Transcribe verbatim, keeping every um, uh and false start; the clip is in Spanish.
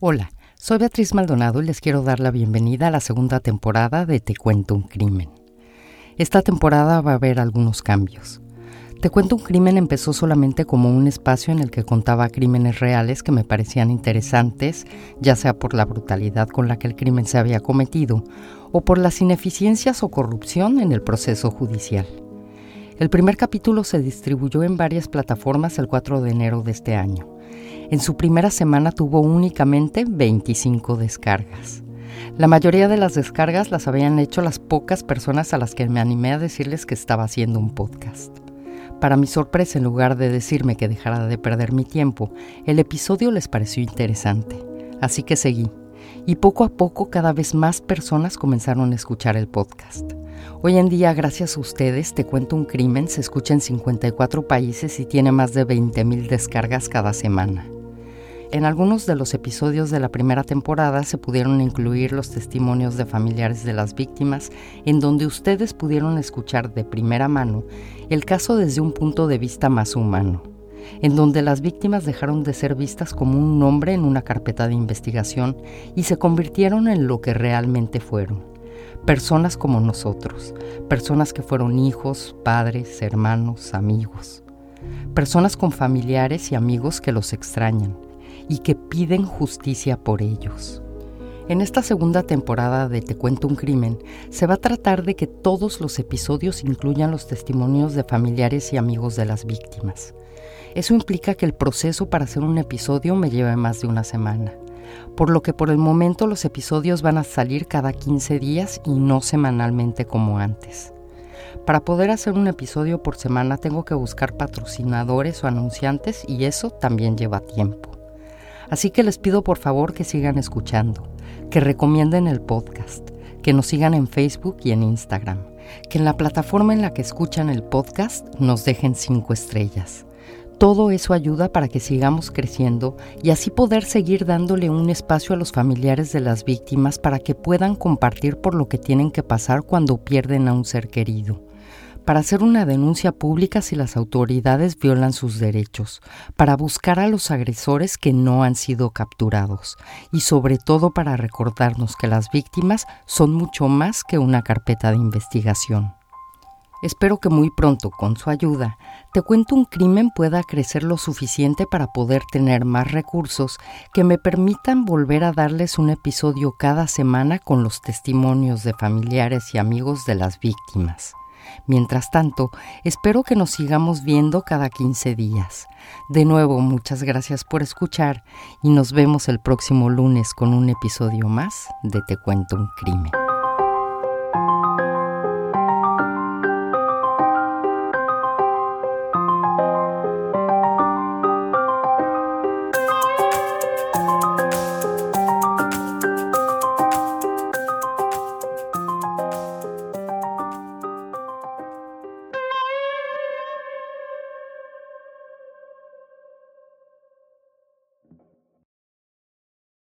Hola, soy Beatriz Maldonado y les quiero dar la bienvenida a la segunda temporada de Te Cuento un Crimen. Esta temporada va a haber algunos cambios. Te Cuento un Crimen empezó solamente como un espacio en el que contaba crímenes reales que me parecían interesantes, ya sea por la brutalidad con la que el crimen se había cometido o por las ineficiencias o corrupción en el proceso judicial. El primer capítulo se distribuyó en varias plataformas el cuatro de enero de este año. En su primera semana tuvo únicamente veinticinco descargas. La mayoría de las descargas las habían hecho las pocas personas a las que me animé a decirles que estaba haciendo un podcast. Para mi sorpresa, en lugar de decirme que dejara de perder mi tiempo, el episodio les pareció interesante. Así que seguí. Y poco a poco cada vez más personas comenzaron a escuchar el podcast. Hoy en día, gracias a ustedes, Te Cuento un Crimen se escucha en cincuenta y cuatro países y tiene más de veinte mil descargas cada semana. En algunos de los episodios de la primera temporada se pudieron incluir los testimonios de familiares de las víctimas, en donde ustedes pudieron escuchar de primera mano el caso desde un punto de vista más humano, en donde las víctimas dejaron de ser vistas como un nombre en una carpeta de investigación y se convirtieron en lo que realmente fueron. Personas como nosotros, personas que fueron hijos, padres, hermanos, amigos. Personas con familiares y amigos que los extrañan y que piden justicia por ellos. En esta segunda temporada de Te Cuento un Crimen, se va a tratar de que todos los episodios incluyan los testimonios de familiares y amigos de las víctimas. Eso implica que el proceso para hacer un episodio me lleve más de una semana, por lo que por el momento los episodios van a salir cada quince días y no semanalmente como antes. Para poder hacer un episodio por semana tengo que buscar patrocinadores o anunciantes y eso también lleva tiempo. Así que les pido por favor que sigan escuchando, que recomienden el podcast, que nos sigan en Facebook y en Instagram, que en la plataforma en la que escuchan el podcast nos dejen cinco estrellas. Todo eso ayuda para que sigamos creciendo y así poder seguir dándole un espacio a los familiares de las víctimas para que puedan compartir por lo que tienen que pasar cuando pierden a un ser querido. Para hacer una denuncia pública si las autoridades violan sus derechos, para buscar a los agresores que no han sido capturados y sobre todo para recordarnos que las víctimas son mucho más que una carpeta de investigación. Espero que muy pronto, con su ayuda, Te Cuento un Crimen pueda crecer lo suficiente para poder tener más recursos que me permitan volver a darles un episodio cada semana con los testimonios de familiares y amigos de las víctimas. Mientras tanto, espero que nos sigamos viendo cada quince días. De nuevo, muchas gracias por escuchar y nos vemos el próximo lunes con un episodio más de Te Cuento un Crimen.